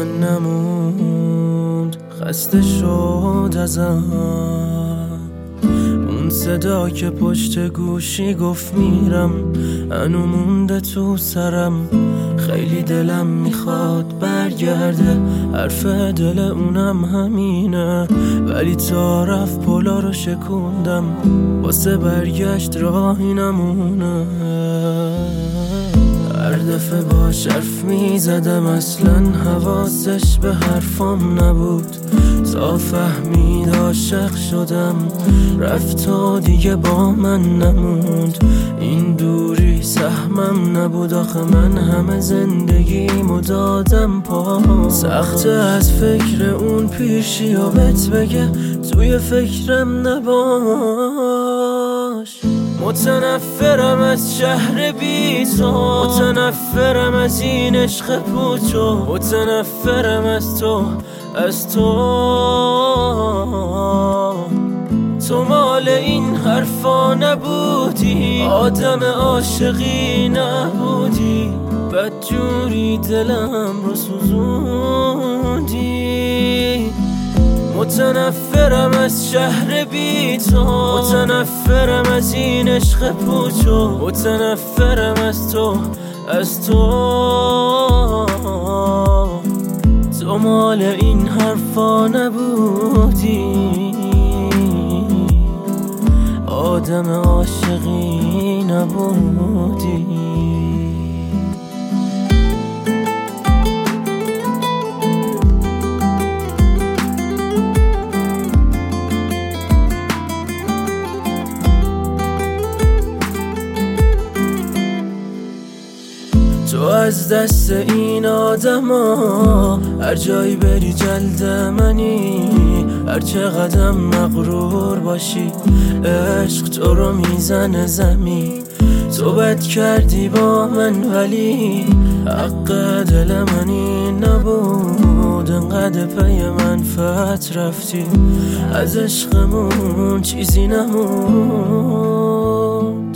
من نموند، خسته شد ازم اون صدا که پشت گوشی گفت میرم، هنو مونده تو سرم. خیلی دلم میخواد برگرده، حرف دل اونم همینه، ولی تا رفت پلا رو شکوندم، واسه برگشت راهی نمونه. هر دفعه باش حرف میزدم اصلا حواسش به حرفام نبود، تا فهمید عاشق شدم رفت و دیگه با من نموند. این دوری سهمم نبود آخه، من همه زندگیمو دادم پا. سخته از فکر اون پیشی و بهت بگه توی فکرم نباش. متنفرم از شهر بی تو، متنفرم از این عشق پوچو، متنفرم از تو، از تو. تو مال این حرفا نبودی، آدم عاشقی نبودی، بدجوری دلم رو سوزوندی. متنفرم از شهر بی تو، متنفرم از این عشق پوچو، متنفرم از تو، از تو. تو مال این حرفا نبودی، آدم عاشقی نبودی. تو از دست این آدما هر جایی بری جلد منی، هر چقدر مغرور باشی عشق تو رو میزنه زمین. تو بد کردی با من ولی حق دل من این نبود، انقدر پی منفعت رفتی از عشقمون چیزی نموند.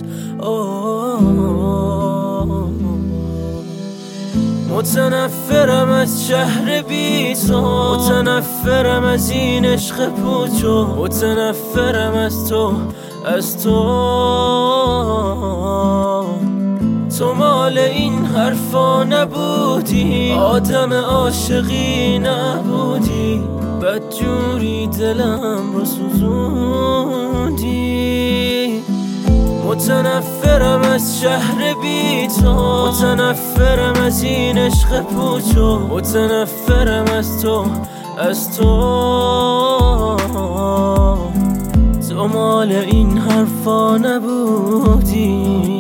متنفرم از شهر بی تو، متنفرم از این عشق پوچو، متنفرم از تو، از تو. تو مال این حرفا نبودی، آدم عاشقی نبودی، بدجوری دلم رو سوزوندی. متنفرم از شهر بی تو، متنفرم از این عشق پوچو، متنفرم از تو، از تو. تو مال این حرفا نبودی،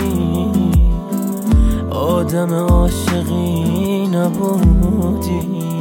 آدم عاشقی نبودی.